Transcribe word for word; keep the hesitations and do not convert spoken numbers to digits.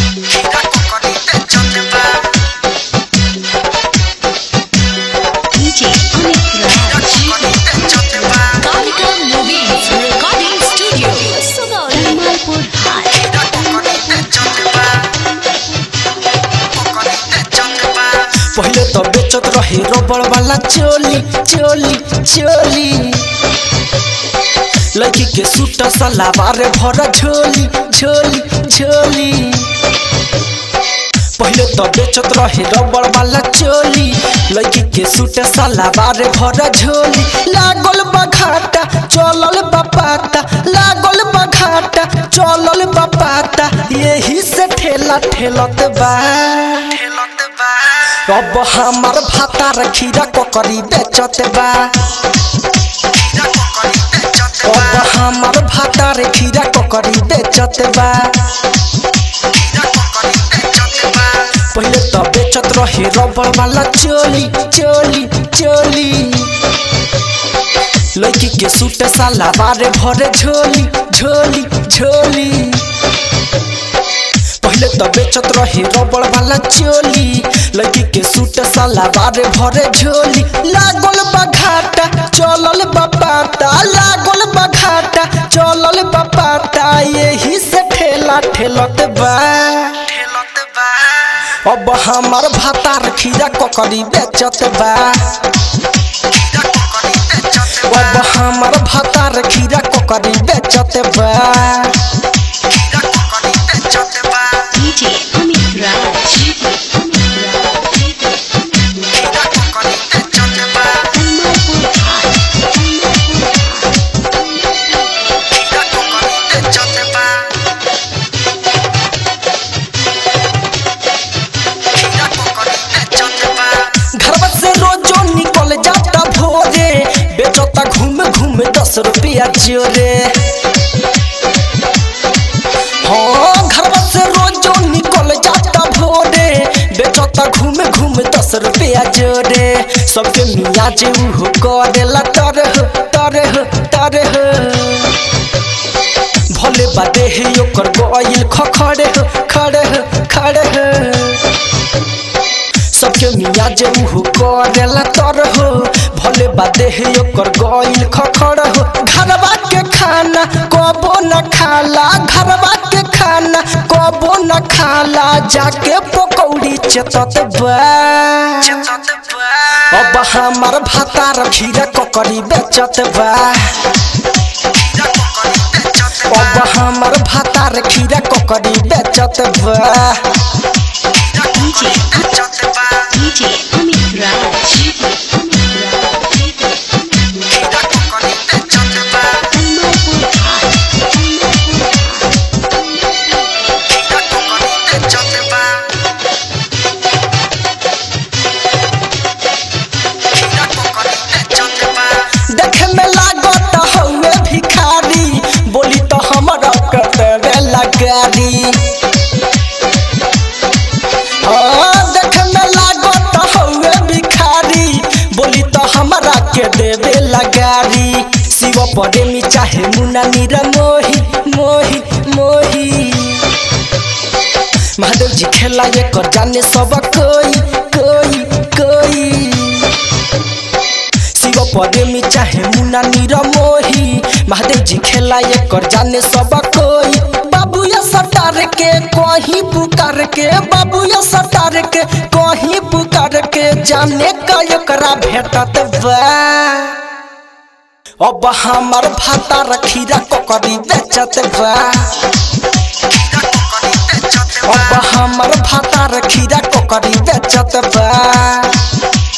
पहले तो बेचत रहे रबड़ वाला चोली चोली चोली लड़की के सूट सलवार भरा झोली झोली झोली। पहले तो बेचत रहे रबड़ वाला चोली लड़की के सूट सलवार भरा झोली। लागल बघाटा चलल बपाता लागल बघाटा चलल बपाता यही से ठेला ठेलत बा। अब हमार भातार खीरा ककड़ी बेचत बा। अब हमार भातार खीरा ककड़ी बेचत बा। पहले तो बेचत रहे रबड़ वाला चोली चोली चोली लड़की के सूट सलवार भरे झोली झोली झोली। पहले तो बेचत रहे रबड़ वाला चोली लड़की के सूट सलवार भरे झोली। लागल बघाटा चलल बपाता लागल बघाटा चलल बपाता यही से ठेला ठेलत बा। अब हमार भातार खीरा ककड़ी बेचत बा। अब हमार भातार खीरा ककड़ी बेचत बा। बेचता घूम घूम दस रुपया जोरे। हाँ घर से रोजो निकल जाता भोरे बेचता घूम घूम दस रुपया जोरे। सबके मियाँ जे उहो करेला तरह तरह तरह भले बादे है ओकर गइल खखड़े खड़े खड़े। सबके मियाँ जे उहो करेला तरह भले बादे है ओकर गइल खखड़ हो। घरवा के खाना कबो न खाला घरवा के खाना कबो न खाला जाके पकौड़ी चेतत बा। अब हमार भातार खीरा ककड़ी बेचत बा। अब हमार भातार खीरा ककड़ी बेचत बा। देखे में लागत हउए भिखारी बोली तो हमरा कटे लगारी। हाँ देखे में लागत हउए भिखारी बोली तो हमरा के देवे लगारी। शिव प्रेमी चाहे मुन्ना नीरा मोही मोही मोही महादेव जी खेला ये कर जाने सब कोई कोई कोई। शिव प्रेमी चाहे मुन्ना नीरा मोही महादेव जी खेला ये कर जाने सब कोई। बाबू या सटार के कहीं पुकार के बाबू या सटार के कहीं पुकार के जाने का एकरा भेटत बा। अब हमार भातार खीरा ककड़ी बेचत बा। अब हमार भातार खीरा ककड़ी बेचत बा।